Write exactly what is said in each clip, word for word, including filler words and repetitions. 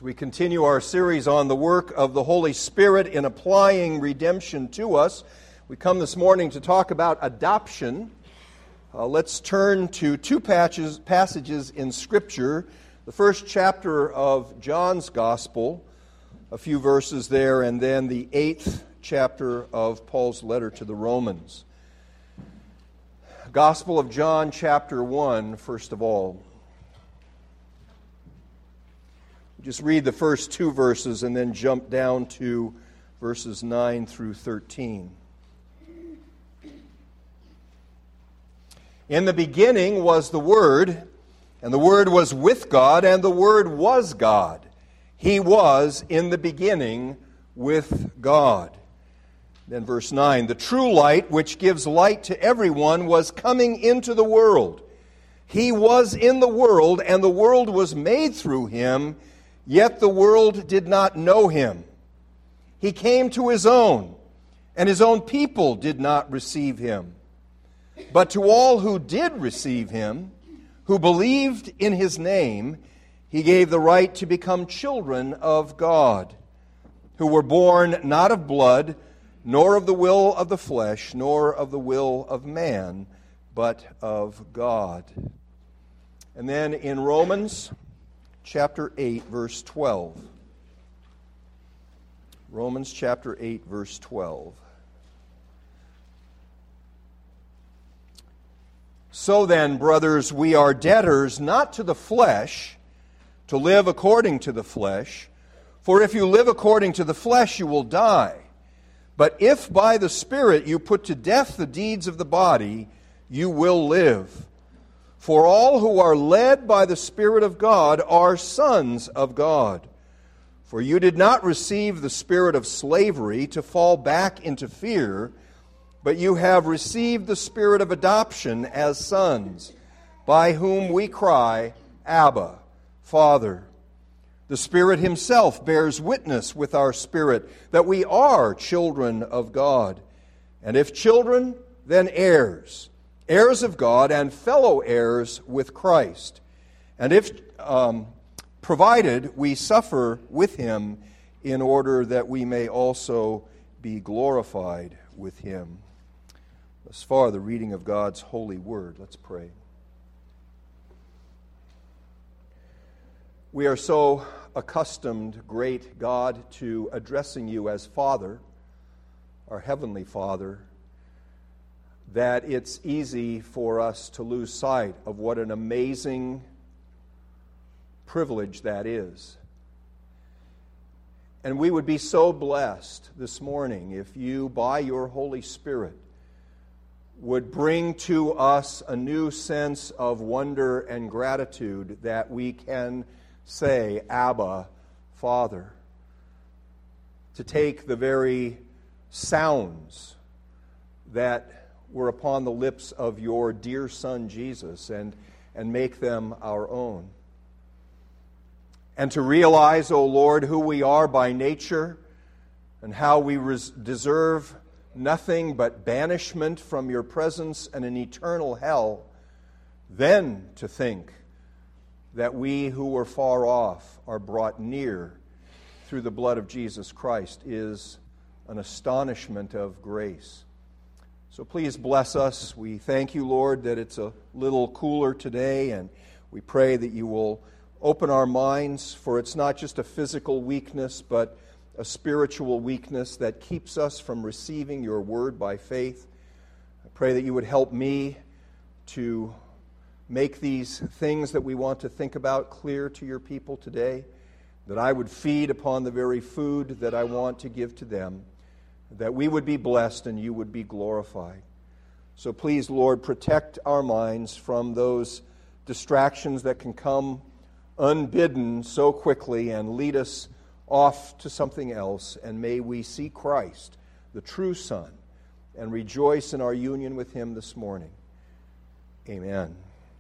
As we continue our series on the work of the Holy Spirit in applying redemption to us, we come this morning to talk about adoption. Uh, let's turn to two patches, passages in Scripture. The first chapter of John's Gospel, a few verses there, and then the eighth chapter of Paul's letter to the Romans. Gospel of John, chapter one, first of all. Just read the first two verses and then jump down to verses nine through thirteen. In the beginning was the Word, and the Word was with God, and the Word was God. He was in the beginning with God. Then verse nine, the true light, which gives light to everyone, was coming into the world. He was in the world, and the world was made through Him, yet the world did not know Him. He came to His own, and His own people did not receive Him. But to all who did receive Him, who believed in His name, He gave the right to become children of God, who were born not of blood, nor of the will of the flesh, nor of the will of man, but of God. And then in Romans chapter eight, verse twelve. Romans chapter eight, verse twelve. So then, brothers, we are debtors not to the flesh, to live according to the flesh. For if you live according to the flesh, you will die. But if by the Spirit you put to death the deeds of the body, you will live. For all who are led by the Spirit of God are sons of God. For you did not receive the spirit of slavery to fall back into fear, but you have received the spirit of adoption as sons, by whom we cry, Abba, Father. The Spirit Himself bears witness with our spirit that we are children of God. And if children, then heirs, heirs of God and fellow heirs with Christ. And if, um, provided we suffer with Him in order that we may also be glorified with Him. Thus far, the reading of God's holy word. Let's pray. We are so accustomed, great God, to addressing You as Father, our Heavenly Father, that it's easy for us to lose sight of what an amazing privilege that is. And we would be so blessed this morning if You, by Your Holy Spirit, would bring to us a new sense of wonder and gratitude that we can say, Abba, Father. To take the very sounds that were upon the lips of Your dear Son Jesus and, and make them our own. And to realize, O Lord, who we are by nature and how we res- deserve nothing but banishment from Your presence and an eternal hell, then to think that we who were far off are brought near through the blood of Jesus Christ is an astonishment of grace. So please bless us. We thank You, Lord, that it's a little cooler today, and we pray that You will open our minds, for it's not just a physical weakness, but a spiritual weakness that keeps us from receiving Your word by faith. I pray that You would help me to make these things that we want to think about clear to Your people today, that I would feed upon the very food that I want to give to them, that we would be blessed and You would be glorified. So please, Lord, protect our minds from those distractions that can come unbidden so quickly and lead us off to something else, and may we see Christ, the true Son, and rejoice in our union with Him this morning. Amen.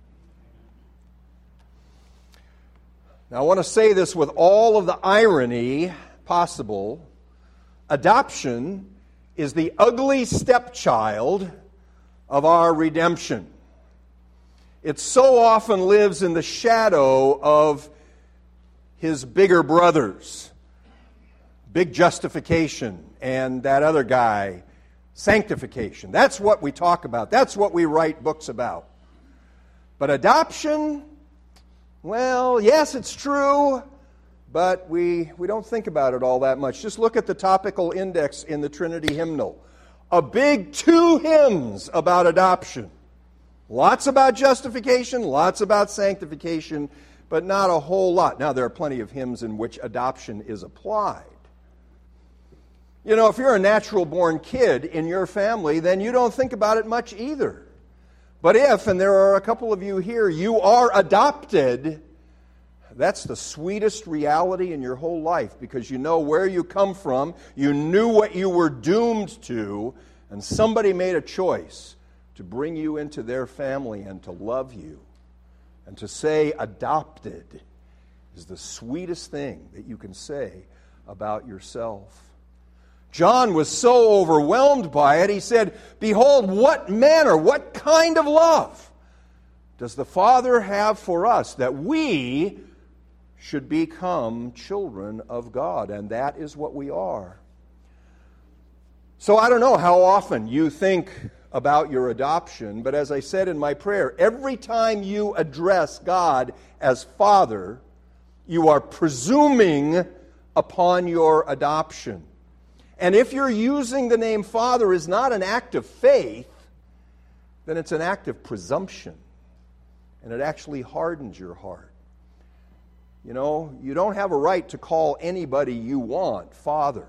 Now, I want to say this with all of the irony possible. Adoption is the ugly stepchild of our redemption. It so often lives in the shadow of his bigger brothers, big justification, and that other guy, sanctification. That's what we talk about. That's what we write books about. But adoption, well, yes, it's true, but we, we don't think about it all that much. Just look at the topical index in the Trinity hymnal. A big two hymns about adoption. Lots about justification, lots about sanctification, but not a whole lot. Now, there are plenty of hymns in which adoption is applied. You know, if you're a natural-born kid in your family, then you don't think about it much either. But if, and there are a couple of you here, you are adopted, that's the sweetest reality in your whole life, because you know where you come from, you knew what you were doomed to, and somebody made a choice to bring you into their family and to love you. And to say adopted is the sweetest thing that you can say about yourself. John was so overwhelmed by it, he said, "Behold, what manner, what kind of love does the Father have for us, that we should become children of God?" And that is what we are. So I don't know how often you think about your adoption, but as I said in my prayer, every time you address God as Father, you are presuming upon your adoption. And if you're using the name Father as not an act of faith, then it's an act of presumption, and it actually hardens your heart. You know, you don't have a right to call anybody you want Father.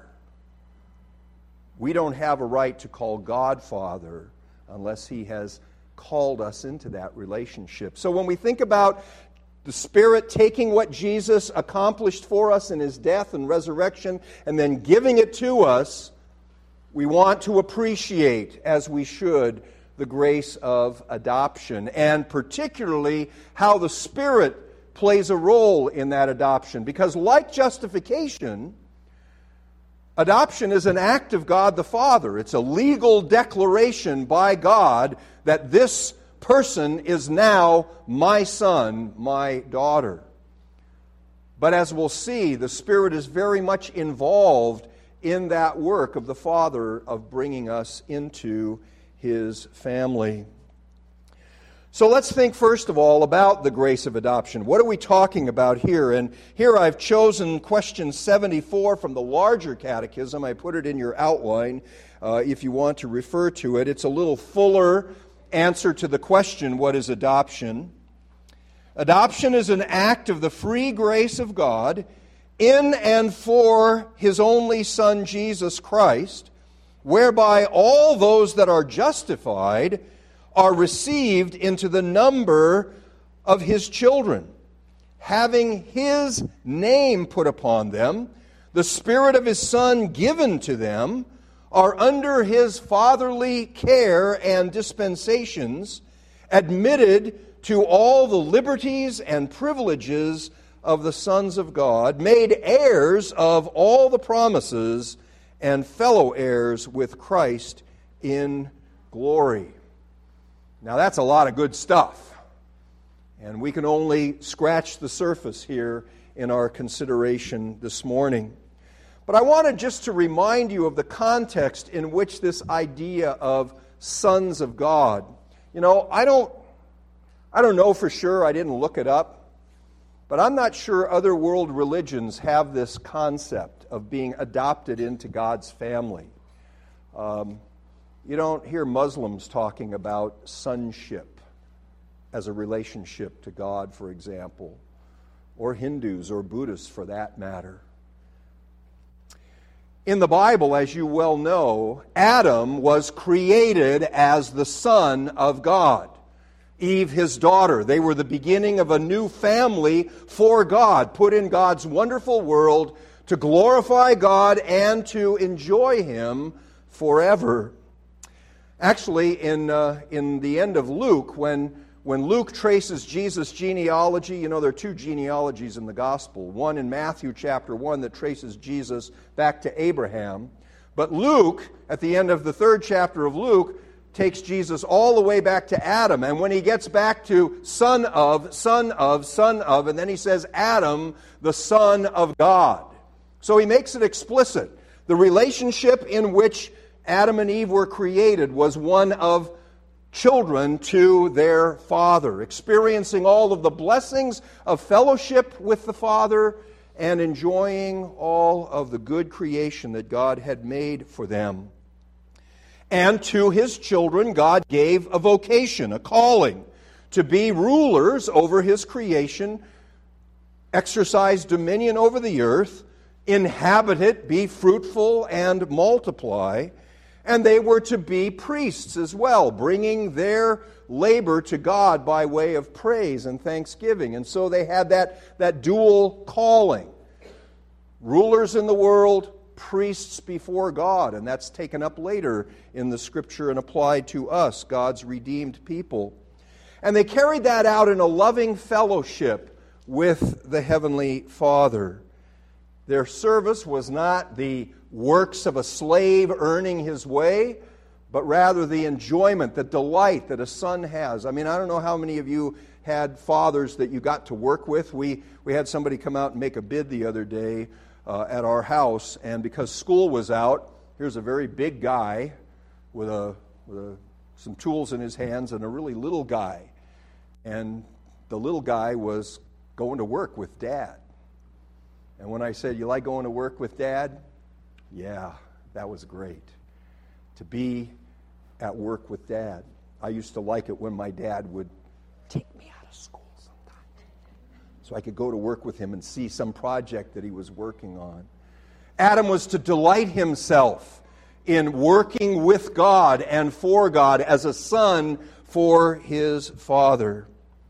We don't have a right to call God Father unless He has called us into that relationship. So when we think about the Spirit taking what Jesus accomplished for us in His death and resurrection and then giving it to us, we want to appreciate, as we should, the grace of adoption, and particularly how the Spirit plays a role in that adoption. Because like justification, adoption is an act of God the Father. It's a legal declaration by God that this person is now my son, my daughter. But as we'll see, the Spirit is very much involved in that work of the Father of bringing us into His family. So let's think first of all about the grace of adoption. What are we talking about here? And here I've chosen question seventy-four from the larger catechism. I put it in your outline uh, if you want to refer to it. It's a little fuller answer to the question, what is adoption? Adoption is an act of the free grace of God in and for His only Son, Jesus Christ, whereby all those that are justified are received into the number of His children, having His name put upon them, the Spirit of His Son given to them, are under His fatherly care and dispensations, admitted to all the liberties and privileges of the sons of God, made heirs of all the promises, and fellow heirs with Christ in glory. Now that's a lot of good stuff, and we can only scratch the surface here in our consideration this morning. But I wanted just to remind you of the context in which this idea of sons of God. You know, I don't, I don't know for sure, I didn't look it up, but I'm not sure other world religions have this concept of being adopted into God's family. Um, You don't hear Muslims talking about sonship as a relationship to God, for example, or Hindus or Buddhists for that matter. In the Bible, as you well know, Adam was created as the son of God. Eve, his daughter. They were the beginning of a new family for God, put in God's wonderful world to glorify God and to enjoy Him forever. Actually, in uh, in the end of Luke, when when Luke traces Jesus' genealogy, you know, there are two genealogies in the gospel. One in Matthew chapter one that traces Jesus back to Abraham. But Luke, at the end of the third chapter of Luke, takes Jesus all the way back to Adam. And when he gets back to son of, son of, son of, and then he says Adam, the Son of God. So he makes it explicit. The relationship in which Adam and Eve were created was one of children to their father, experiencing all of the blessings of fellowship with the Father and enjoying all of the good creation that God had made for them. And to his children, God gave a vocation, a calling, to be rulers over his creation, exercise dominion over the earth, inhabit it, be fruitful, and multiply. And they were to be priests as well, bringing their labor to God by way of praise and thanksgiving. And so they had that, that dual calling. Rulers in the world, priests before God. And that's taken up later in the Scripture and applied to us, God's redeemed people. And they carried that out in a loving fellowship with the Heavenly Father. Their service was not the works of a slave earning his way, but rather the enjoyment, the delight that a son has. I mean, I don't know how many of you had fathers that you got to work with. We we had somebody come out and make a bid the other day uh, at our house, and because school was out, here's a very big guy with a with a, some tools in his hands and a really little guy, and the little guy was going to work with Dad. And when I said, "You like going to work with Dad?" Yeah, that was great. To be at work with Dad. I used to like it when my dad would take me out of school sometimes, so I could go to work with him and see some project that he was working on. Adam was to delight himself in working with God and for God as a son for his father.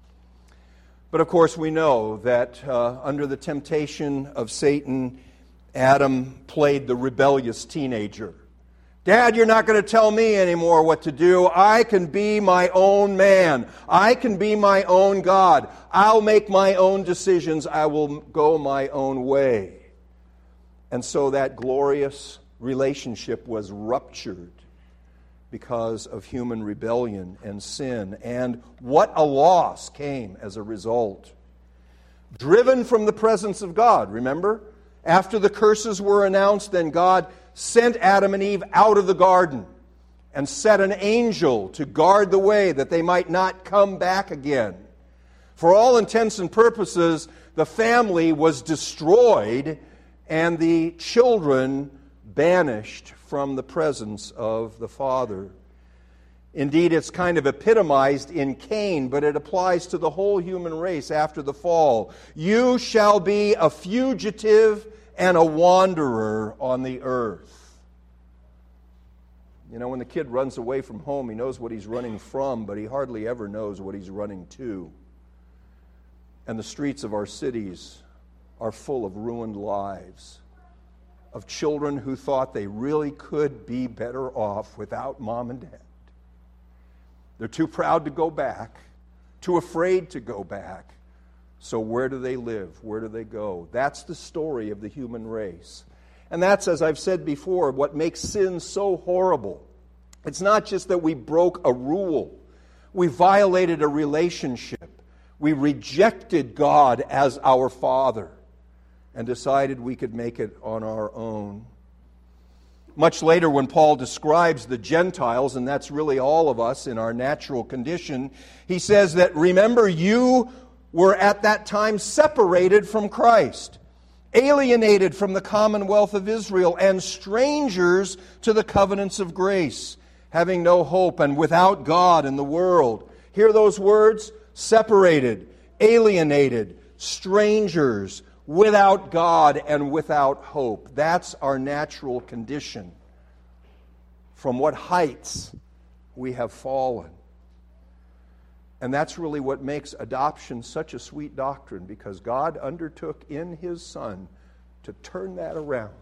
But of course we know that uh, under the temptation of Satan, Adam played the rebellious teenager. Dad, you're not going to tell me anymore what to do. I can be my own man. I can be my own God. I'll make my own decisions. I will go my own way. And so that glorious relationship was ruptured because of human rebellion and sin. And what a loss came as a result. Driven from the presence of God, remember? After the curses were announced, then God sent Adam and Eve out of the garden and set an angel to guard the way that they might not come back again. For all intents and purposes, the family was destroyed and the children banished from the presence of the Father. Indeed, it's kind of epitomized in Cain, but it applies to the whole human race after the fall. You shall be a fugitive and a wanderer on the earth. You know, when the kid runs away from home, he knows what he's running from, but he hardly ever knows what he's running to. And the streets of our cities are full of ruined lives, of children who thought they really could be better off without mom and dad. They're too proud to go back, too afraid to go back. So where do they live? Where do they go? That's the story of the human race. And that's, as I've said before, what makes sin so horrible. It's not just that we broke a rule. We violated a relationship. We rejected God as our Father and decided we could make it on our own. Much later, when Paul describes the Gentiles, and that's really all of us in our natural condition, he says that, remember, you were at that time separated from Christ, alienated from the commonwealth of Israel, and strangers to the covenants of grace, having no hope and without God in the world. Hear those words? Separated, alienated, strangers, without God and without hope. That's our natural condition. From what heights we have fallen. And that's really what makes adoption such a sweet doctrine, because God undertook in His Son to turn that around.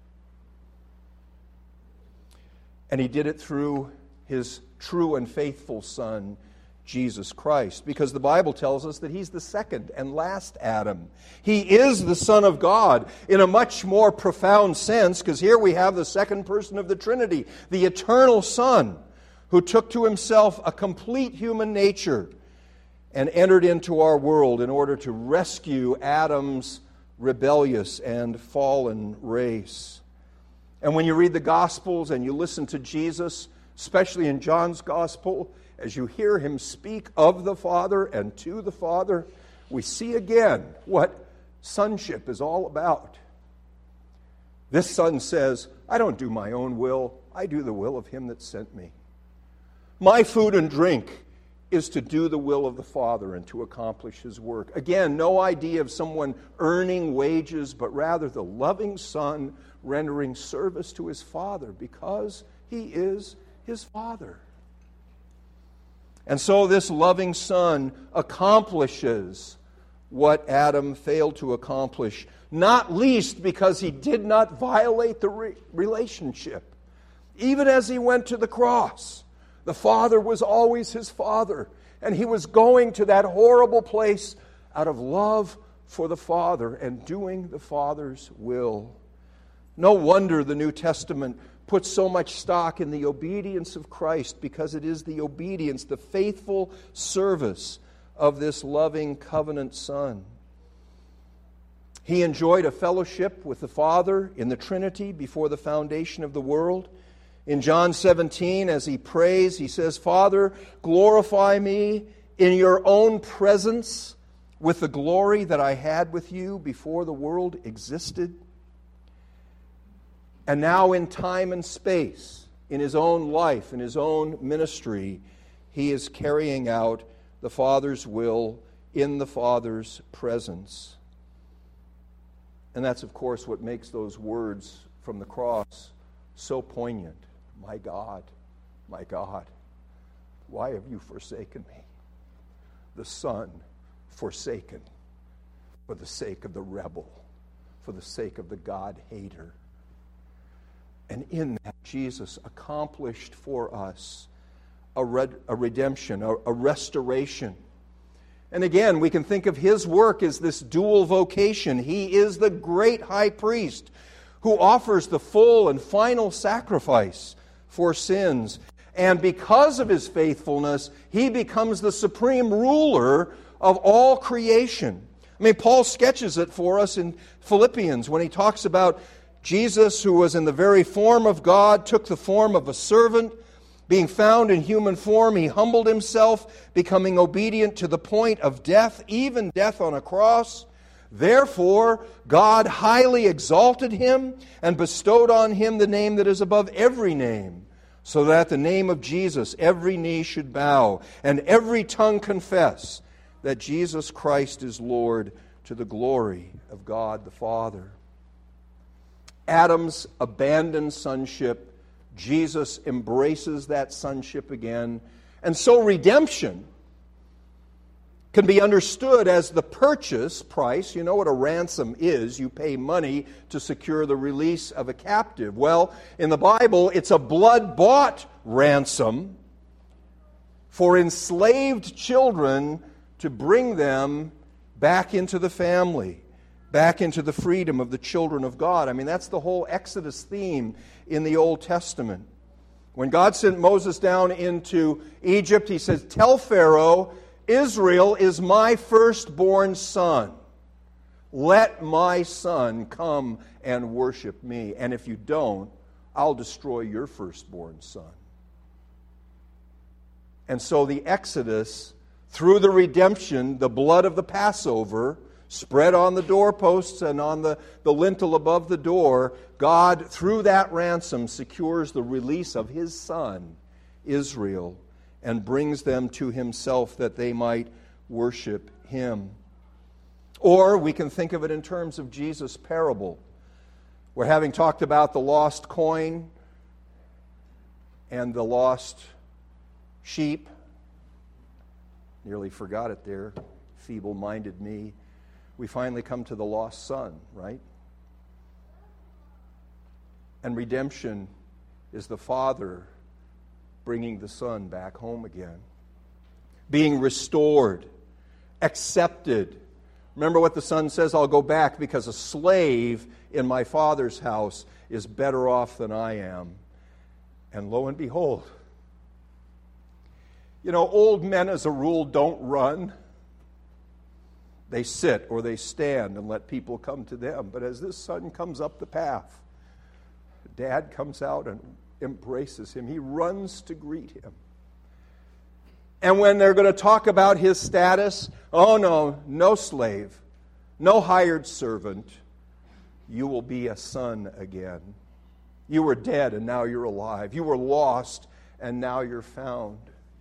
And He did it through His true and faithful Son, Jesus Christ, because the Bible tells us that He's the second and last Adam. He is the Son of God in a much more profound sense, because here we have the second person of the Trinity, the eternal Son, who took to himself a complete human nature and entered into our world in order to rescue Adam's rebellious and fallen race. And when you read the Gospels and you listen to Jesus, especially in John's Gospel, as you hear him speak of the Father and to the Father, we see again what sonship is all about. This son says, I don't do my own will, I do the will of him that sent me. My food and drink is to do the will of the Father and to accomplish his work. Again, no idea of someone earning wages, but rather the loving Son rendering service to his Father because he is his Father. And so this loving Son accomplishes what Adam failed to accomplish, not least because he did not violate the re- relationship. Even as he went to the cross, the Father was always his Father, and he was going to that horrible place out of love for the Father and doing the Father's will. No wonder the New Testament puts so much stock in the obedience of Christ, because it is the obedience, the faithful service of this loving covenant Son. He enjoyed a fellowship with the Father in the Trinity before the foundation of the world. In John seventeen, as he prays, he says, Father, glorify me in your own presence with the glory that I had with you before the world existed. And now in time and space, in his own life, in his own ministry, he is carrying out the Father's will in the Father's presence. And that's, of course, what makes those words from the cross so poignant. My God, my God, why have you forsaken me? The Son forsaken for the sake of the rebel, for the sake of the God-hater. And in that, Jesus accomplished for us a, red, a redemption, a, a restoration. And again, we can think of his work as this dual vocation. He is the great high priest who offers the full and final sacrifice for sins. And because of his faithfulness, he becomes the supreme ruler of all creation. I mean, Paul sketches it for us in Philippians when he talks about Jesus, who was in the very form of God, took the form of a servant. Being found in human form, he humbled himself, becoming obedient to the point of death, even death on a cross. Therefore, God highly exalted him and bestowed on him the name that is above every name, so that at the name of Jesus every knee should bow and every tongue confess that Jesus Christ is Lord, to the glory of God the Father. Adam's abandoned sonship, Jesus embraces that sonship again. And so redemption can be understood as the purchase price. You know what a ransom is. You pay money to secure the release of a captive. Well, in the Bible, it's a blood-bought ransom for enslaved children to bring them back into the family, back into the freedom of the children of God. I mean, that's the whole Exodus theme in the Old Testament. When God sent Moses down into Egypt, he says, tell Pharaoh, Israel is my firstborn son. Let my son come and worship me. And if you don't, I'll destroy your firstborn son. And so the Exodus, through the redemption, the blood of the Passover, spread on the doorposts and on the, the lintel above the door, God, through that ransom, secures the release of his son, Israel, and brings them to himself that they might worship him. Or we can think of it in terms of Jesus' parable, where, having talked about the lost coin and the lost sheep, nearly forgot it there, feeble-minded me, we finally come to the lost son, right? And redemption is the Father bringing the Son back home again, being restored, accepted. Remember what the Son says, I'll go back because a slave in my Father's house is better off than I am. And lo and behold, You know, old men as a rule don't run. They sit or they stand and let people come to them. But as this son comes up the path, Dad comes out and embraces him. He runs to greet him. And when they're going to talk about his status, oh no, no slave, no hired servant. You will be a son again. You were dead and now you're alive. You were lost and now you're found.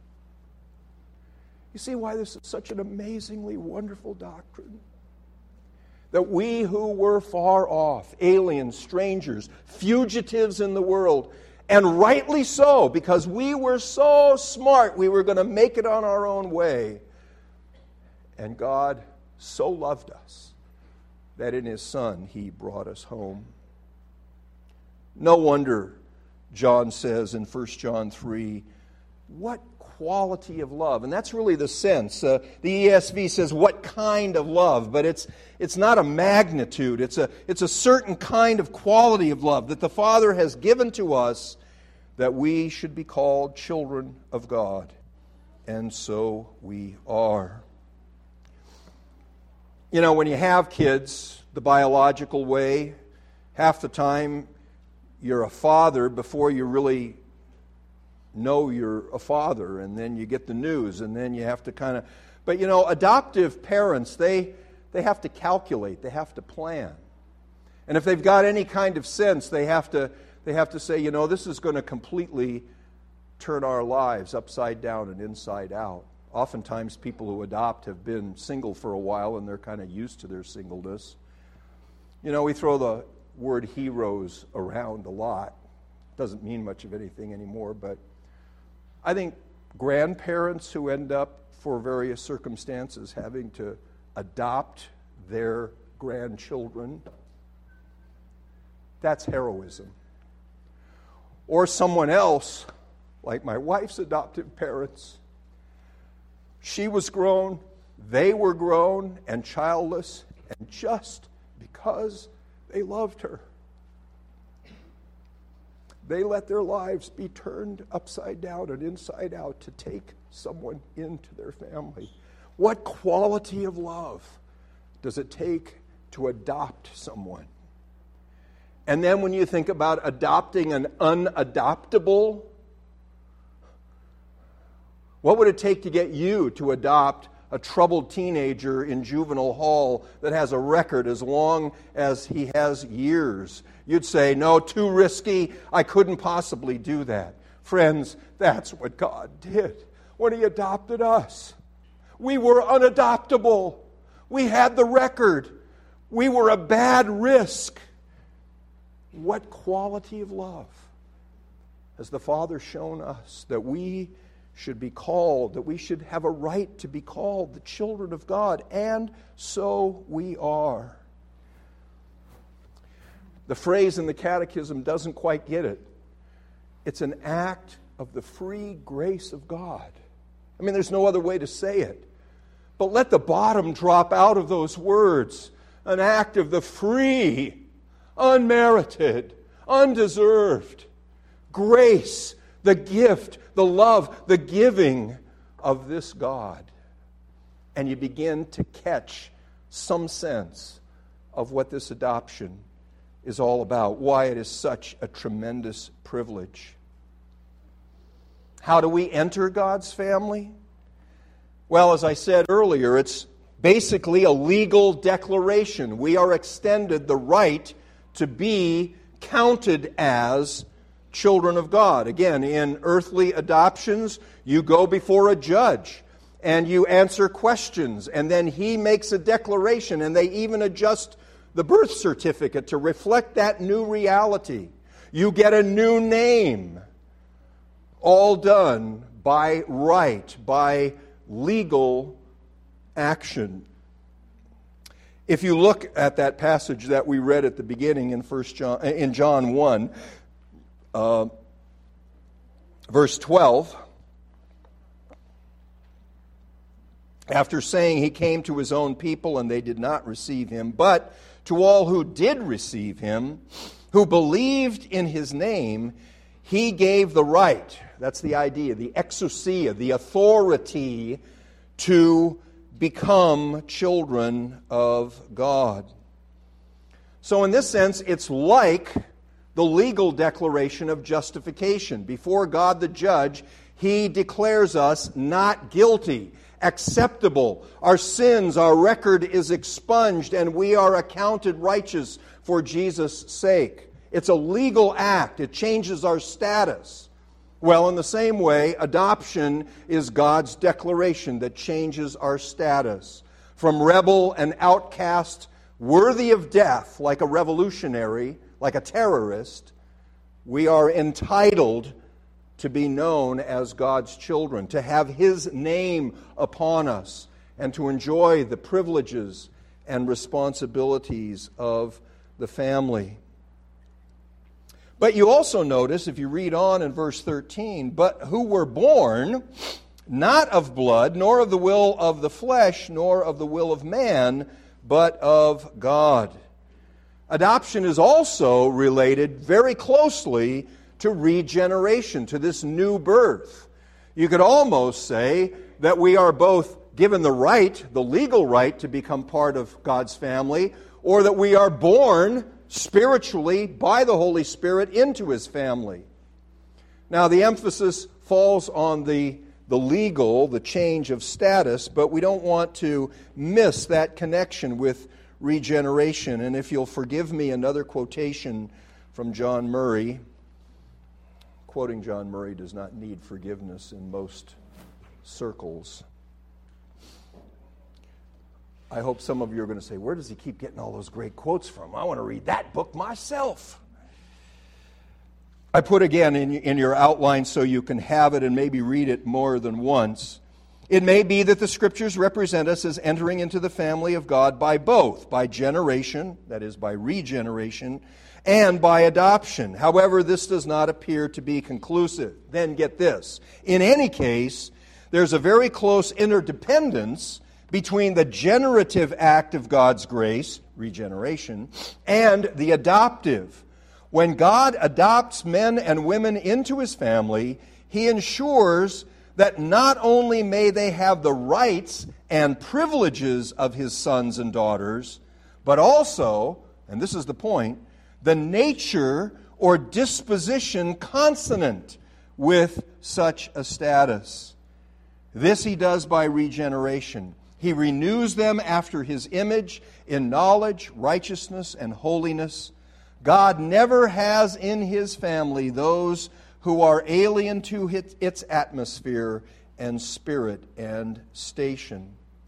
You see why this is such an amazingly wonderful doctrine? That we who were far off, aliens, strangers, fugitives in the world, and rightly so, because we were so smart, we were going to make it on our own way. And God so loved us that in His Son He brought us home. No wonder John says in First John three, what quality of love. And that's really the sense. Uh, the E S V says, what kind of love? But it's it's not a magnitude. It's a, it's a certain kind of quality of love that the Father has given to us, that we should be called children of God. And so we are. You know, when you have kids the biological way, half the time you're a father before you really know you're a father, and then you get the news, and then you have to kind of... But, you know, adoptive parents, they they have to calculate, they have to plan. And if they've got any kind of sense, they have to they have to say, you know, this is going to completely turn our lives upside down and inside out. Oftentimes people who adopt have been single for a while, and they're kind of used to their singleness. You know, we throw the word heroes around a lot. Doesn't mean much of anything anymore, but I think grandparents who end up, for various circumstances, having to adopt their grandchildren, that's heroism. Or someone else, like my wife's adoptive parents, she was grown, they were grown and childless, and just because they loved her, they let their lives be turned upside down and inside out to take someone into their family. What quality of love does it take to adopt someone? And then when you think about adopting an unadoptable, what would it take to get you to adopt a troubled teenager in juvenile hall that has a record as long as he has years? You'd say, no, too risky. I couldn't possibly do that. Friends, that's what God did when He adopted us. We were unadoptable. We had the record. We were a bad risk. What quality of love has the Father shown us, that we should be called, that we should have a right to be called the children of God, and so we are. The phrase in the Catechism doesn't quite get it. It's an act of the free grace of God. I mean, there's no other way to say it. But let the bottom drop out of those words. An act of the free, unmerited, undeserved grace, the gift, the love, the giving of this God. And you begin to catch some sense of what this adoption is all about, why it is such a tremendous privilege. How do we enter God's family? Well, as I said earlier, it's basically a legal declaration. We are extended the right to be counted as children of God. Again, in earthly adoptions, you go before a judge and you answer questions, and then he makes a declaration, and they even adjust the birth certificate to reflect that new reality. You get a new name, all done by right, by legal action. If you look at that passage that we read at the beginning in First John, in John one, uh, verse twelve, after saying He came to His own people and they did not receive Him, but to all who did receive Him, who believed in His name, He gave the right. That's the idea, the exousia, the authority to become children of God. So in this sense, it's like the legal declaration of justification. Before God the judge, He declares us not guilty, acceptable. Our sins, our record is expunged, and we are accounted righteous for Jesus' sake. It's a legal act. It changes our status. Well, in the same way, adoption is God's declaration that changes our status. From rebel and outcast, worthy of death, like a revolutionary, like a terrorist, we are entitled to be known as God's children, to have His name upon us, and to enjoy the privileges and responsibilities of the family. But you also notice, if you read on in verse thirteen, but who were born not of blood, nor of the will of the flesh, nor of the will of man, but of God. Adoption is also related very closely to regeneration, to this new birth. You could almost say that we are both given the right, the legal right, to become part of God's family, or that we are born spiritually by the Holy Spirit into His family. Now, the emphasis falls on the, the legal, the change of status, but we don't want to miss that connection with regeneration. And if you'll forgive me, another quotation from John Murray. Quoting John Murray does not need forgiveness in most circles. I hope some of you are going to say, where does he keep getting all those great quotes from? I want to read that book myself. I put again in, in your outline so you can have it and maybe read it more than once. It may be that the Scriptures represent us as entering into the family of God by both, by generation, that is, by regeneration, and by adoption. However, this does not appear to be conclusive. Then get this. In any case, there's a very close interdependence between the generative act of God's grace, regeneration, and the adoptive. When God adopts men and women into His family, He ensures that not only may they have the rights and privileges of His sons and daughters, but also, and this is the point, the nature or disposition consonant with such a status. This He does by regeneration. He renews them after His image in knowledge, righteousness, and holiness. God never has in His family those who are alien to its atmosphere and spirit and station.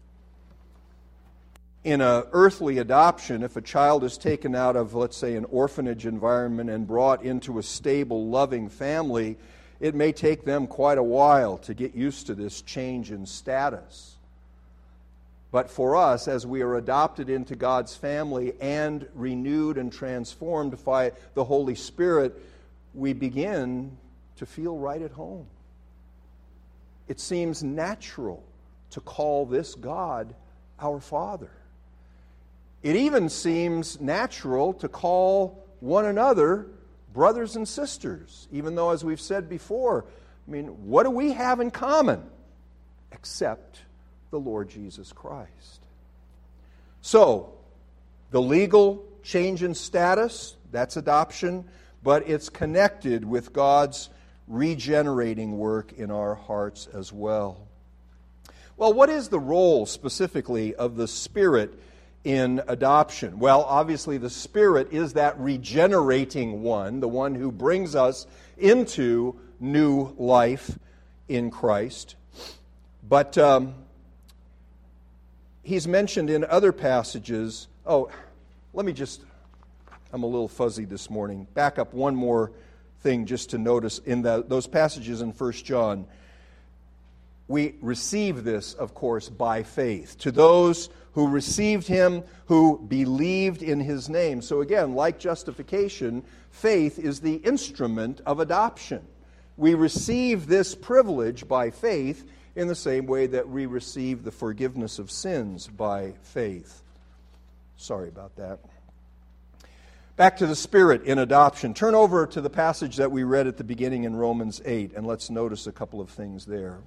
In an earthly adoption, if a child is taken out of, let's say, an orphanage environment and brought into a stable, loving family, it may take them quite a while to get used to this change in status. But for us, as we are adopted into God's family and renewed and transformed by the Holy Spirit, we begin to feel right at home. It seems natural to call this God our Father. It even seems natural to call one another brothers and sisters, even though, as we've said before, I mean, what do we have in common except the Lord Jesus Christ? So, the legal change in status, that's adoption, but it's connected with God's regenerating work in our hearts as well. Well, what is the role specifically of the Spirit in adoption? Well, obviously the Spirit is that regenerating one, the one who brings us into new life in Christ. But um, He's mentioned in other passages. Oh, let me just, I'm a little fuzzy this morning. Back up one more thing just to notice in the, those passages in First John. We receive this, of course, by faith. To those who received Him, who believed in His name. So again, like justification, faith is the instrument of adoption. We receive this privilege by faith in the same way that we receive the forgiveness of sins by faith. Sorry about that. Back to the Spirit in adoption. Turn over to the passage that we read at the beginning in Romans eight, and let's notice a couple of things there.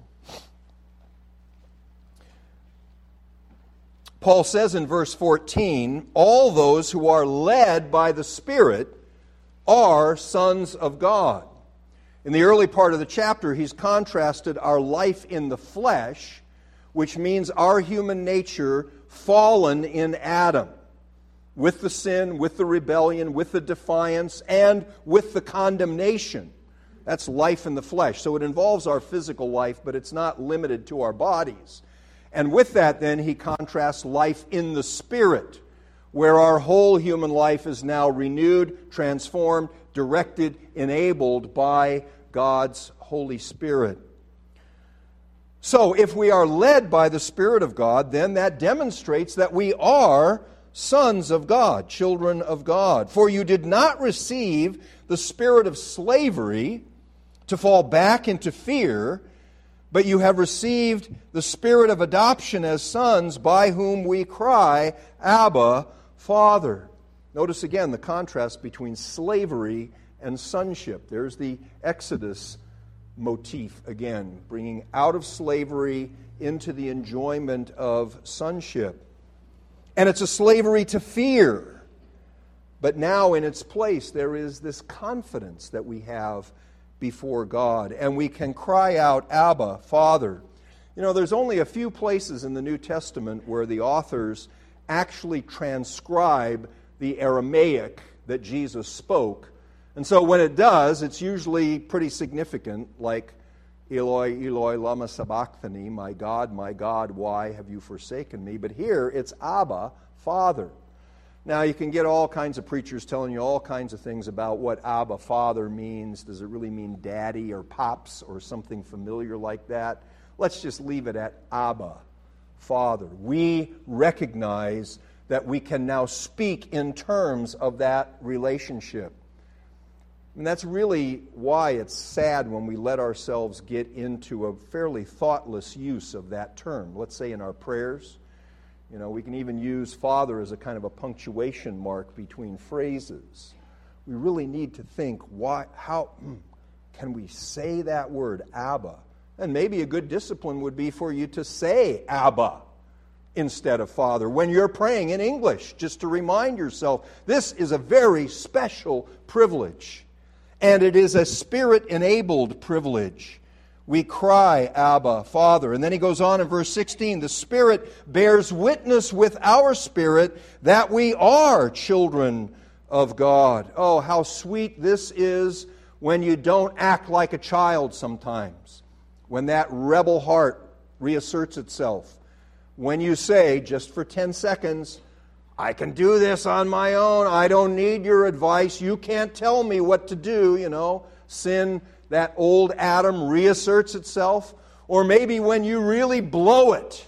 Paul says in verse fourteen, all those who are led by the Spirit are sons of God. In the early part of the chapter, he's contrasted our life in the flesh, which means our human nature fallen in Adam, with the sin, with the rebellion, with the defiance, and with the condemnation. That's life in the flesh. So it involves our physical life, but it's not limited to our bodies. And with that, then, he contrasts life in the Spirit, where our whole human life is now renewed, transformed, directed, enabled by God's Holy Spirit. So, if we are led by the Spirit of God, then that demonstrates that we are sons of God, children of God. For you did not receive the spirit of slavery to fall back into fear, but you have received the spirit of adoption as sons, by whom we cry, Abba, Father. Notice again the contrast between slavery and sonship. There's the Exodus motif again, bringing out of slavery into the enjoyment of sonship. And it's a slavery to fear. But now in its place there is this confidence that we have before God. And we can cry out, Abba, Father. You know, there's only a few places in the New Testament where the authors actually transcribe the Aramaic that Jesus spoke. And so when it does, it's usually pretty significant, like, Eloi, Eloi, lama sabachthani, my God, my God, why have you forsaken me? But here it's Abba, Father. Now you can get all kinds of preachers telling you all kinds of things about what Abba, Father means. Does it really mean daddy or pops or something familiar like that? Let's just leave it at Abba, Father. We recognize that we can now speak in terms of that relationship. And that's really why it's sad when we let ourselves get into a fairly thoughtless use of that term. Let's say in our prayers, you know, we can even use Father as a kind of a punctuation mark between phrases. We really need to think, why, how can we say that word, Abba? And maybe a good discipline would be for you to say Abba instead of Father when you're praying in English, just to remind yourself, this is a very special privilege. And it is a Spirit-enabled privilege. We cry, Abba, Father. And then he goes on in verse sixteen, the Spirit bears witness with our spirit that we are children of God. Oh, how sweet this is when you don't act like a child sometimes. When that rebel heart reasserts itself. When you say, just for ten seconds, I can do this on my own. I don't need your advice. You can't tell me what to do, you know. Sin, that old Adam, reasserts itself. Or maybe when you really blow it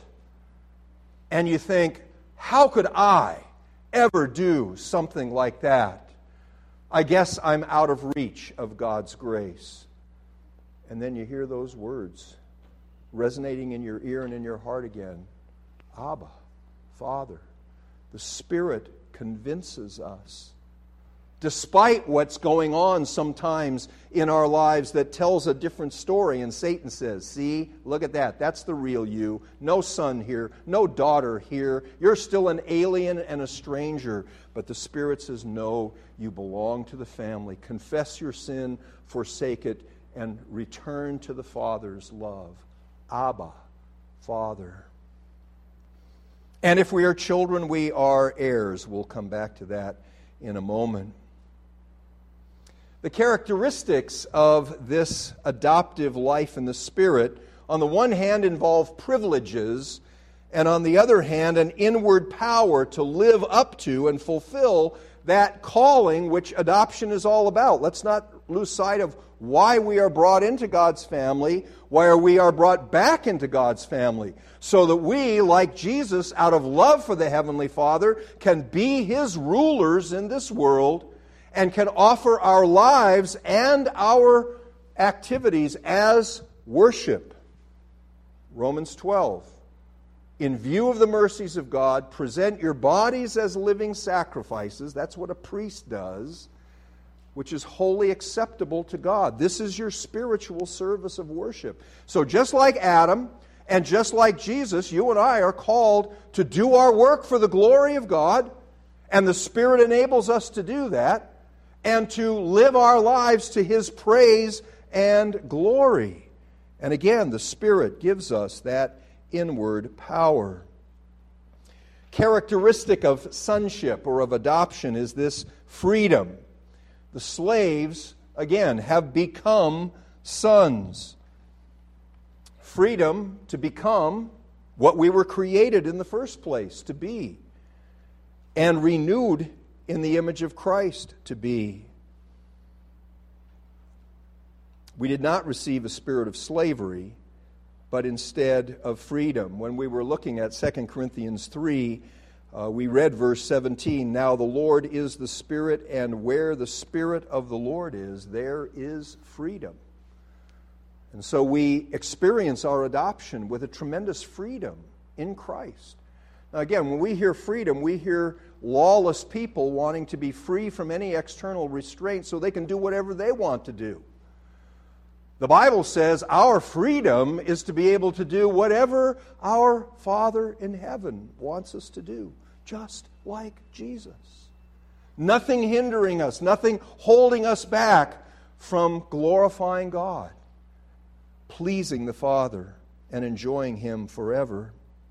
and you think, how could I ever do something like that? I guess I'm out of reach of God's grace. And then you hear those words resonating in your ear and in your heart again. Abba, Father. The Spirit convinces us, despite what's going on sometimes in our lives that tells a different story. And Satan says, see, look at that. That's the real you. No son here, no daughter here. You're still an alien and a stranger. But the Spirit says, no, you belong to the family. Confess your sin, forsake it, and return to the Father's love. Abba, Father. And if we are children, we are heirs. We'll come back to that in a moment. The characteristics of this adoptive life in the Spirit, on the one hand, involve privileges, and on the other hand, an inward power to live up to and fulfill that calling which adoption is all about. Let's not lose sight of why we are brought into God's family, why we are brought back into God's family, so that we, like Jesus, out of love for the Heavenly Father, can be His rulers in this world and can offer our lives and our activities as worship. Romans twelve. in view of the mercies of God, present your bodies as living sacrifices. That's what a priest does, which is wholly acceptable to God. This is your spiritual service of worship. So just like Adam and just like Jesus, you and I are called to do our work for the glory of God, and the Spirit enables us to do that, and to live our lives to His praise and glory. And again, the Spirit gives us that inward power. Characteristic of sonship or of adoption is this freedom. The slaves, again, have become sons. Freedom to become what we were created in the first place to be, and renewed in the image of Christ to be. We did not receive a spirit of slavery, but instead of freedom. When we were looking at Second Corinthians three, uh, we read verse seventeen, "Now the Lord is the Spirit, and where the Spirit of the Lord is, there is freedom." And so we experience our adoption with a tremendous freedom in Christ. Now again, when we hear freedom, we hear lawless people wanting to be free from any external restraint so they can do whatever they want to do. The Bible says our freedom is to be able to do whatever our Father in heaven wants us to do, just like Jesus. Nothing hindering us, nothing holding us back from glorifying God, pleasing the Father, and enjoying Him forever.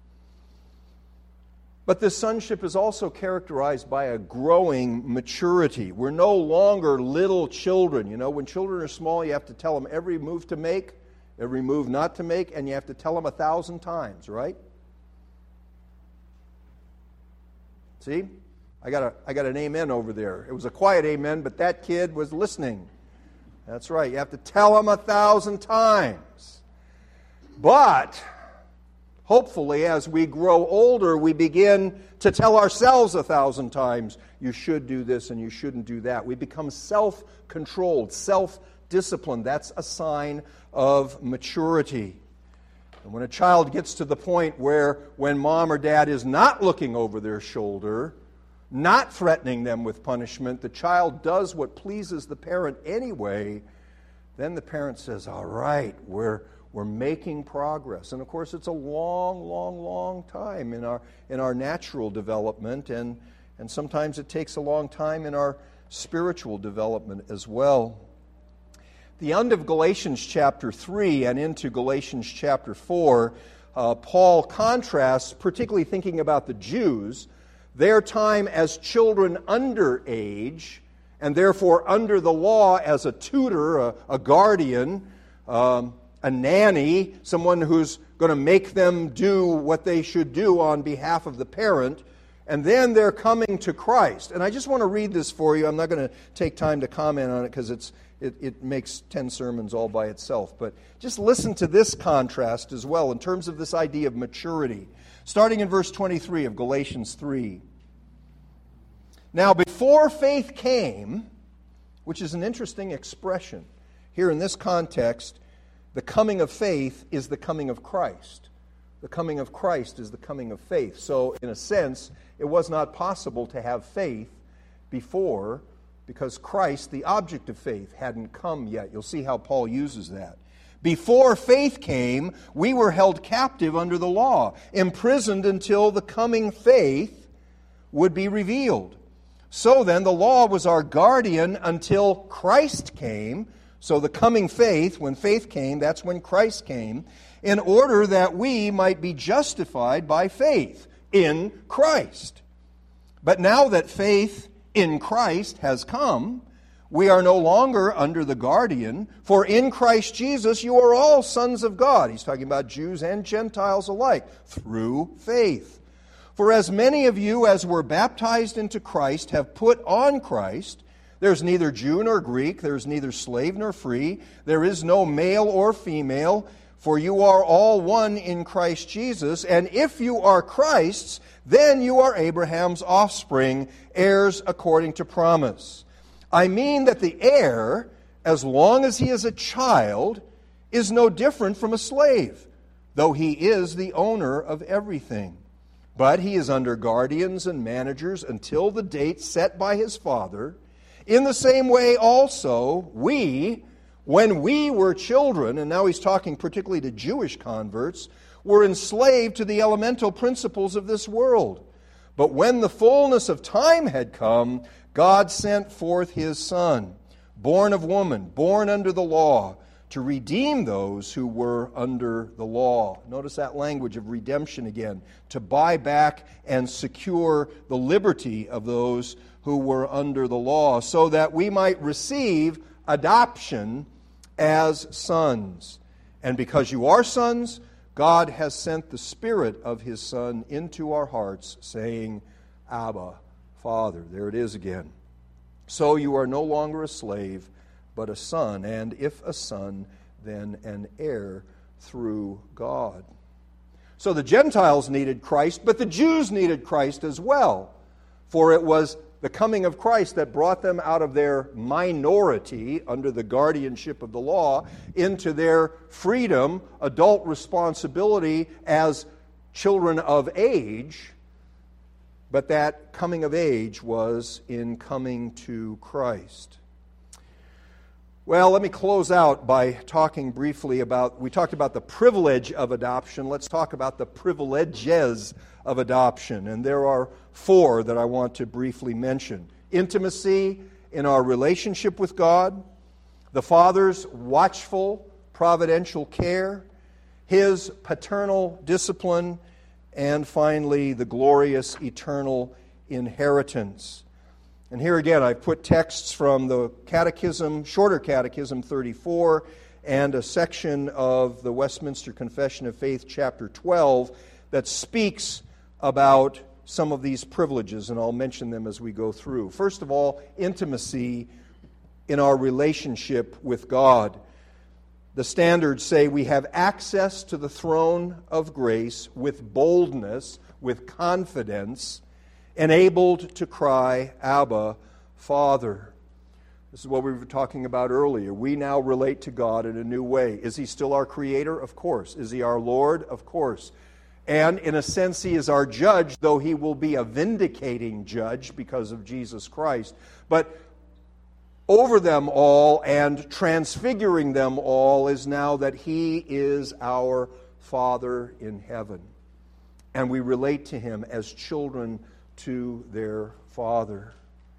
But this sonship is also characterized by a growing maturity. We're no longer little children. You know, when children are small, you have to tell them every move to make, every move not to make, and you have to tell them a thousand times, right? See? I got a, I got an amen over there. It was a quiet amen, but that kid was listening. That's right. You have to tell them a thousand times. But hopefully, as we grow older, we begin to tell ourselves a thousand times, you should do this and you shouldn't do that. We become self-controlled, self-disciplined. That's a sign of maturity. And when a child gets to the point where when mom or dad is not looking over their shoulder, not threatening them with punishment, the child does what pleases the parent anyway, then the parent says, all right, we're We're making progress. And of course, it's a long, long, long time in our in our natural development, and, and sometimes it takes a long time in our spiritual development as well. The end of Galatians chapter three and into Galatians chapter four, uh, Paul contrasts, particularly thinking about the Jews, their time as children under age, and therefore under the law as a tutor, a, a guardian, um, a nanny, someone who's going to make them do what they should do on behalf of the parent, and then they're coming to Christ. And I just want to read this for you. I'm not going to take time to comment on it because it's it, it makes ten sermons all by itself. But just listen to this contrast as well in terms of this idea of maturity. Starting in verse twenty-three of Galatians three. Now, before faith came, which is an interesting expression, here in this context, the coming of faith is the coming of Christ. The coming of Christ is the coming of faith. So, in a sense, it was not possible to have faith before because Christ, the object of faith, hadn't come yet. You'll see how Paul uses that. Before faith came, we were held captive under the law, imprisoned until the coming faith would be revealed. So then, the law was our guardian until Christ came. So the coming faith, when faith came, that's when Christ came, in order that we might be justified by faith in Christ. But now that faith in Christ has come, we are no longer under the guardian, for in Christ Jesus you are all sons of God. He's talking about Jews and Gentiles alike, through faith. For as many of you as were baptized into Christ have put on Christ. There's neither Jew nor Greek, there's neither slave nor free, there is no male or female, for you are all one in Christ Jesus. And if you are Christ's, then you are Abraham's offspring, heirs according to promise. I mean that the heir, as long as he is a child, is no different from a slave, though he is the owner of everything. But he is under guardians and managers until the date set by his Father. In the same way also, we, when we were children," and now he's talking particularly to Jewish converts, "were enslaved to the elemental principles of this world. But when the fullness of time had come, God sent forth his Son, born of woman, born under the law, to redeem those who were under the law." Notice that language of redemption again. To buy back and secure the liberty of those who were under the law, so that we might receive adoption as sons. And because you are sons, God has sent the Spirit of his Son into our hearts, saying, "Abba, Father." There it is again. "So you are no longer a slave, but a son, and if a son, then an heir through God." So the Gentiles needed Christ, but the Jews needed Christ as well. For it was the coming of Christ that brought them out of their minority under the guardianship of the law into their freedom, adult responsibility as children of age. But that coming of age was in coming to Christ. Well, let me close out by talking briefly about, we talked about the privilege of adoption. Let's talk about the privileges of adoption. And there are four that I want to briefly mention. Intimacy in our relationship with God, the Father's watchful, providential care, his paternal discipline, and finally, the glorious eternal inheritance. And here again, I've put texts from the Catechism, Shorter Catechism thirty-four, and a section of the Westminster Confession of Faith, chapter twelve, that speaks about some of these privileges, and I'll mention them as we go through. First of all, intimacy in our relationship with God. The standards say we have access to the throne of grace with boldness, with confidence, enabled to cry, "Abba, Father." This is what we were talking about earlier. We now relate to God in a new way. Is he still our Creator? Of course. Is he our Lord? Of course. And in a sense, he is our judge, though he will be a vindicating judge because of Jesus Christ. But over them all and transfiguring them all is now that he is our Father in heaven. And we relate to him as children to their Father.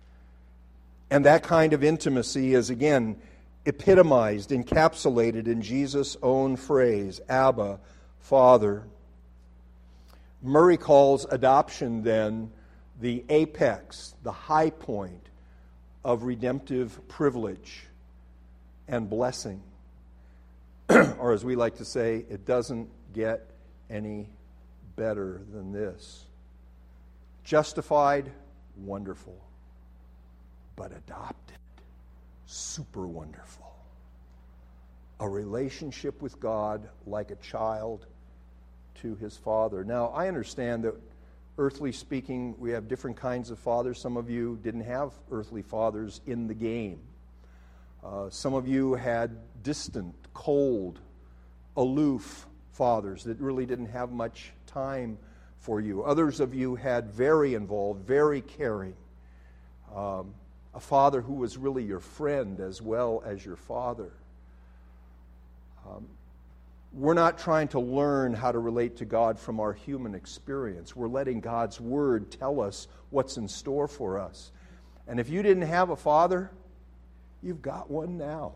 And that kind of intimacy is again epitomized, encapsulated in Jesus' own phrase, "Abba, Father." Murray calls adoption then the apex, the high point of redemptive privilege and blessing. Or as we like to say, it doesn't get any better than this. Justified, wonderful. But adopted, super wonderful. A relationship with God like a child to his Father. Now, I understand that earthly speaking, we have different kinds of fathers. Some of you didn't have earthly fathers in the game. Uh, some of you had distant, cold, aloof fathers that really didn't have much time for you. Others of you had very involved, very caring. Um, a father who was really your friend as well as your father. Um, We're not trying to learn how to relate to God from our human experience. We're letting God's Word tell us what's in store for us. And if you didn't have a father, you've got one now.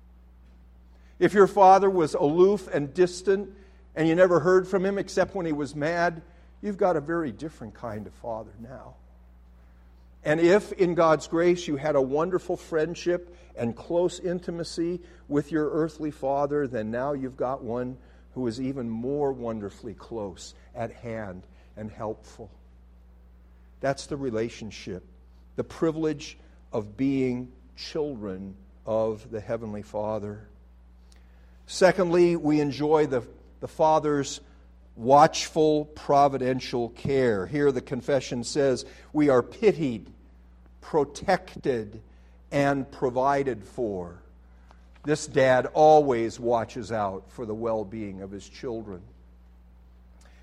If your father was aloof and distant and you never heard from him except when he was mad, you've got a very different kind of father now. And if, in God's grace, you had a wonderful friendship and close intimacy with your earthly father, then now you've got one who is even more wonderfully close at hand and helpful. That's the relationship, the privilege of being children of the Heavenly Father. Secondly, we enjoy the, the Father's watchful, providential care. Here the confession says, we are pitied, protected, and provided for. This dad always watches out for the well-being of his children.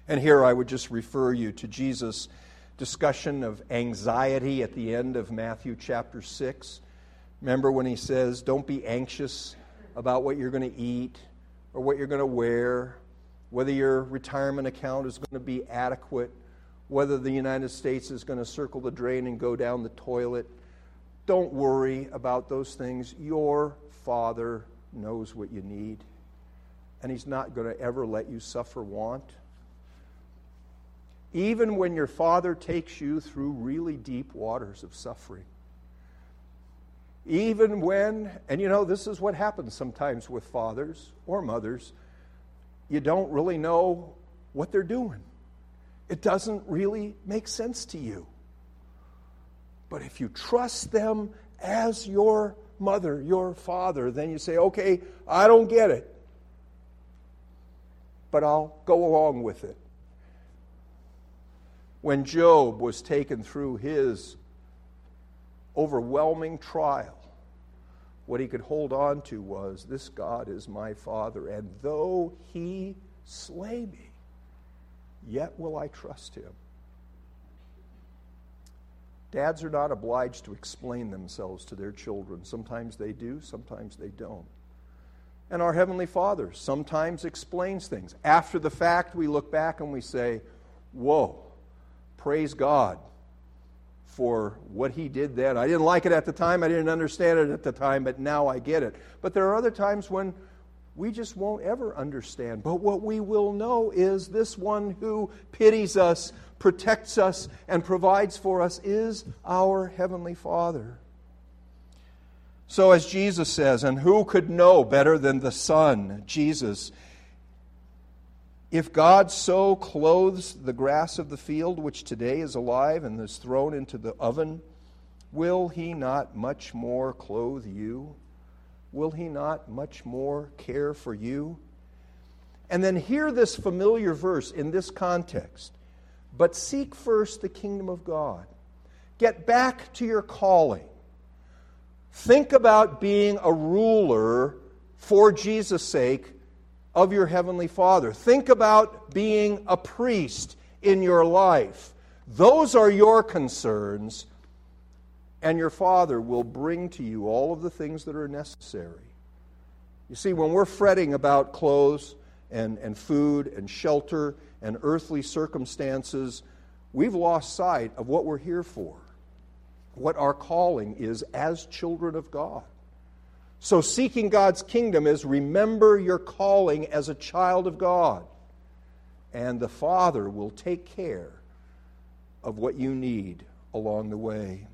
And here I would just refer you to Jesus' discussion of anxiety at the end of Matthew chapter six. Remember when he says, don't be anxious about what you're going to eat or what you're going to wear, whether your retirement account is going to be adequate, whether the United States is going to circle the drain and go down the toilet. Don't worry about those things. Your Father knows what you need, and He's not going to ever let you suffer want. Even when your Father takes you through really deep waters of suffering. Even when, and you know, this is what happens sometimes with fathers or mothers, you don't really know what they're doing. It doesn't really make sense to you. But if you trust them as your mother, your father, then you say, okay, I don't get it, but I'll go along with it. When Job was taken through his overwhelming trial, what he could hold on to was, this God is my Father, and though He slay me, yet will I trust Him. Dads are not obliged to explain themselves to their children. Sometimes they do, sometimes they don't. And our Heavenly Father sometimes explains things. After the fact, we look back and we say, whoa, praise God for what He did then. I didn't like it at the time, I didn't understand it at the time, but now I get it. But there are other times when we just won't ever understand. But what we will know is this one who pities us, protects us, and provides for us is our Heavenly Father. So as Jesus says, and who could know better than the Son, Jesus, if God so clothes the grass of the field, which today is alive and is thrown into the oven, will He not much more clothe you? Will He not much more care for you? And then hear this familiar verse in this context. But seek first the kingdom of God. Get back to your calling. Think about being a ruler for Jesus' sake of your Heavenly Father. Think about being a priest in your life. Those are your concerns, and your Father will bring to you all of the things that are necessary. You see, when we're fretting about clothes and, and food and shelter and earthly circumstances, we've lost sight of what we're here for, what our calling is as children of God. So seeking God's kingdom is remember your calling as a child of God. And the Father will take care of what you need along the way.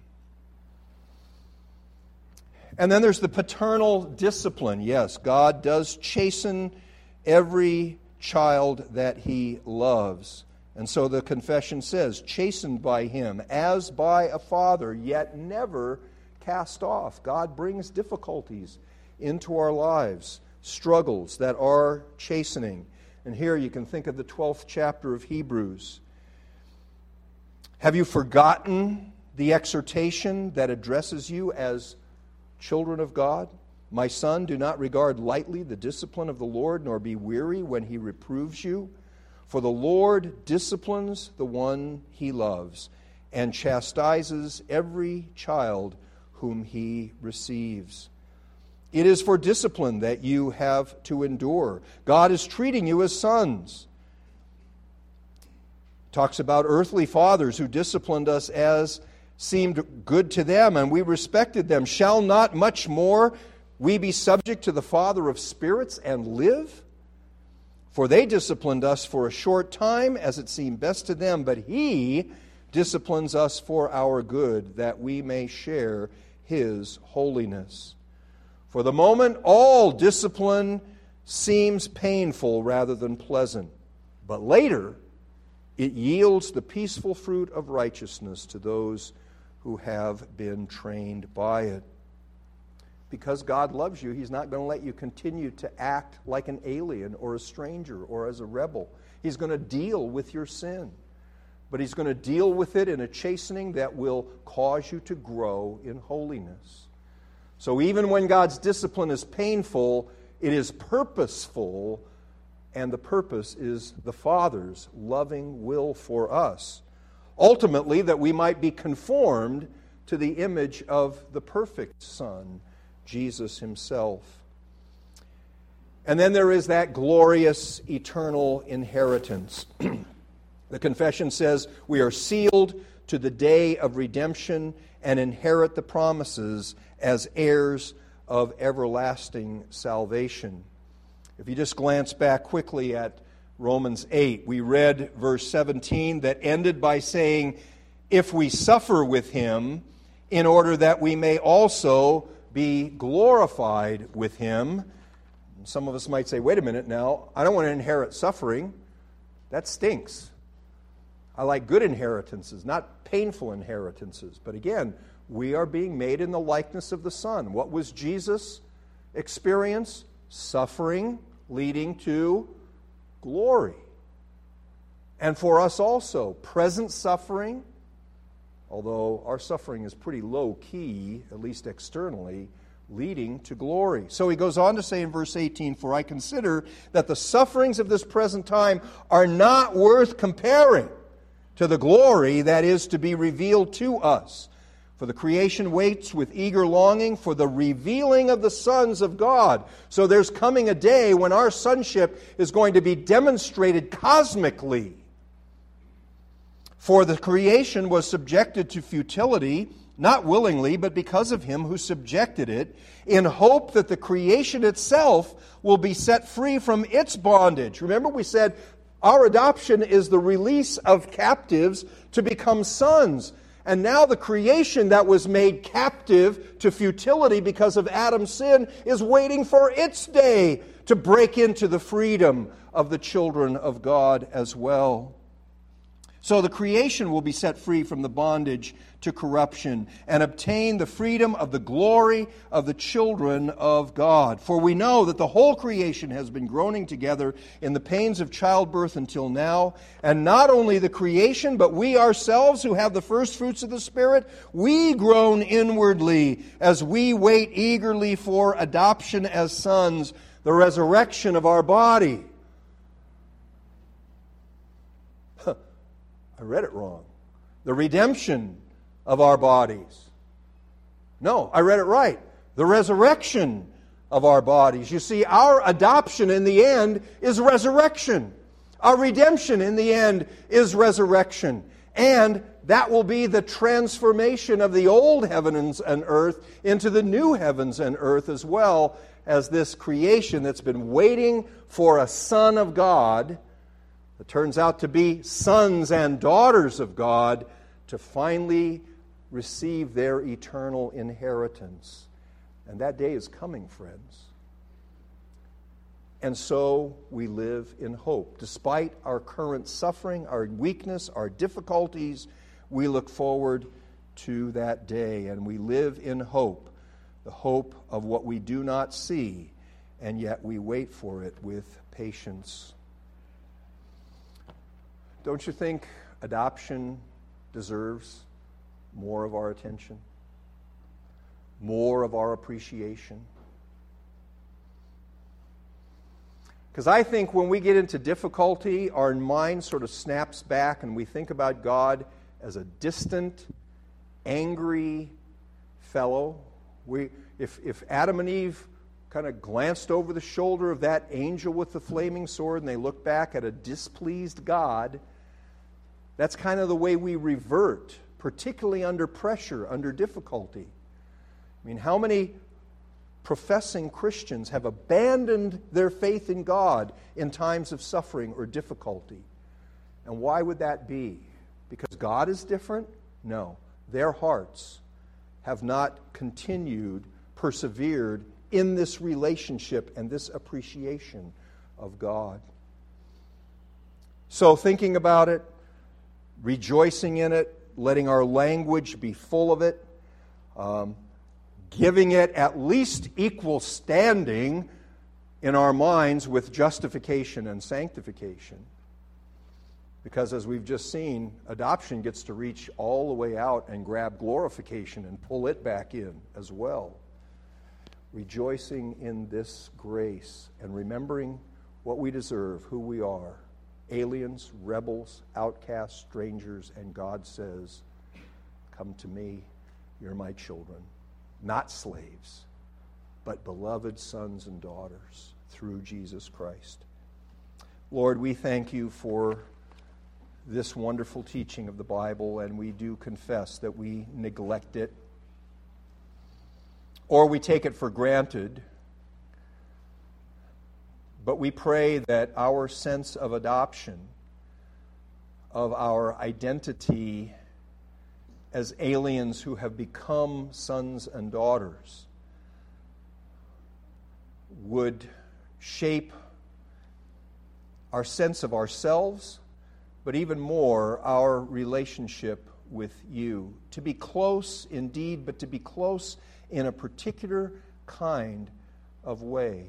And then there's the paternal discipline. Yes, God does chasten every child that He loves. And so the confession says, chastened by Him as by a father, yet never cast off. God brings difficulties into our lives, struggles that are chastening. And here you can think of the twelfth chapter of Hebrews. Have you forgotten the exhortation that addresses you as children of God? My son, do not regard lightly the discipline of the Lord, nor be weary when He reproves you. For the Lord disciplines the one He loves, and chastises every child whom He receives. It is for discipline that you have to endure. God is treating you as sons. Talks about earthly fathers who disciplined us as seemed good to them, and we respected them. Shall not much more we be subject to the Father of spirits and live? For they disciplined us for a short time, as it seemed best to them, but He disciplines us for our good, that we may share His holiness. For the moment, all discipline seems painful rather than pleasant, but later it yields the peaceful fruit of righteousness to those who have been trained by it. Because God loves you, He's not going to let you continue to act like an alien or a stranger or as a rebel. He's going to deal with your sin. But He's going to deal with it in a chastening that will cause you to grow in holiness. So even when God's discipline is painful, it is purposeful and the purpose is the Father's loving will for us. Ultimately, that we might be conformed to the image of the perfect Son, Jesus himself. And then there is that glorious eternal inheritance. The confession says we are sealed to the day of redemption and inherit the promises as heirs of everlasting salvation. If you just glance back quickly at Romans eight, we read verse seventeen that ended by saying, if we suffer with him, in order that we may also be glorified with him. Some of us might say, wait a minute now, I don't want to inherit suffering. That stinks. I like good inheritances, not painful inheritances. But again, we are being made in the likeness of the Son. What was Jesus' experience? Suffering leading to glory. And for us also, present suffering, although our suffering is pretty low-key, at least externally, leading to glory. So he goes on to say in verse eighteen, for I consider that the sufferings of this present time are not worth comparing to the glory that is to be revealed to us. For the creation waits with eager longing for the revealing of the sons of God. So there's coming a day when our sonship is going to be demonstrated cosmically. For the creation was subjected to futility, not willingly, but because of him who subjected it, in hope that the creation itself will be set free from its bondage. Remember, we said our adoption is the release of captives to become sons. And now the creation that was made captive to futility because of Adam's sin is waiting for its day to break into the freedom of the children of God as well. So the creation will be set free from the bondage to corruption and obtain the freedom of the glory of the children of God. For we know that the whole creation has been groaning together in the pains of childbirth until now. And not only the creation, but we ourselves who have the first fruits of the Spirit, we groan inwardly as we wait eagerly for adoption as sons, the resurrection of our body. I read it wrong. The redemption of our bodies. No, I read it right. The resurrection of our bodies. You see, our adoption in the end is resurrection. Our redemption in the end is resurrection. And that will be the transformation of the old heavens and earth into the new heavens and earth, as well as this creation that's been waiting for a Son of God. It turns out to be sons and daughters of God to finally receive their eternal inheritance. And that day is coming, friends. And so we live in hope. Despite our current suffering, our weakness, our difficulties, we look forward to that day. And we live in hope, the hope of what we do not see, and yet we wait for it with patience. Don't you think adoption deserves more of our attention? More of our appreciation? Because I think when we get into difficulty, our mind sort of snaps back and we think about God as a distant, angry fellow. We, if, if Adam and Eve kind of glanced over the shoulder of that angel with the flaming sword and they looked back at a displeased God, that's kind of the way we revert, particularly under pressure, under difficulty. I mean, how many professing Christians have abandoned their faith in God in times of suffering or difficulty? And why would that be? Because God is different? No. Their hearts have not continued, persevered in this relationship and this appreciation of God. So thinking about it, rejoicing in it, letting our language be full of it, um, giving it at least equal standing in our minds with justification and sanctification. Because as we've just seen, adoption gets to reach all the way out and grab glorification and pull it back in as well. Rejoicing in this grace and remembering what we deserve, who we are, aliens, rebels, outcasts, strangers, and God says, come to me, you're my children, not slaves, but beloved sons and daughters through Jesus Christ. Lord, we thank you for this wonderful teaching of the Bible, and we do confess that we neglect it, or we take it for granted. But we pray that our sense of adoption, of our identity as aliens who have become sons and daughters, would shape our sense of ourselves, but even more, our relationship with you. To be close indeed, but to be close in a particular kind of way.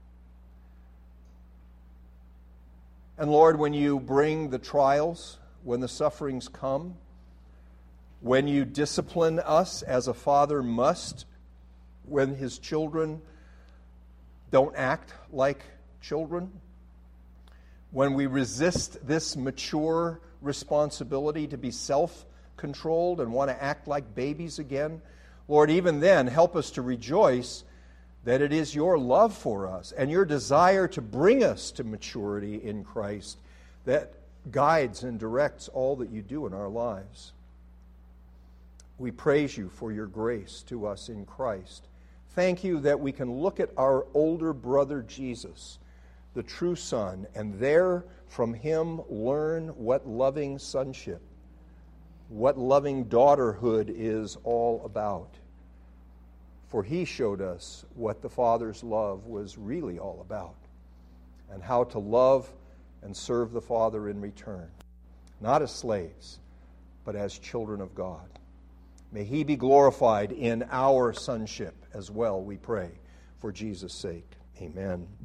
And Lord, when you bring the trials, when the sufferings come, when you discipline us as a father must, when his children don't act like children, when we resist this mature responsibility to be self-controlled and want to act like babies again, Lord, even then, help us to rejoice that it is your love for us and your desire to bring us to maturity in Christ that guides and directs all that you do in our lives. We praise you for your grace to us in Christ. Thank you that we can look at our older brother Jesus, the true Son, and there from him learn what loving sonship, what loving daughterhood is all about. For he showed us what the Father's love was really all about, and how to love and serve the Father in return, not as slaves, but as children of God. May he be glorified in our sonship as well, we pray, for Jesus' sake. Amen.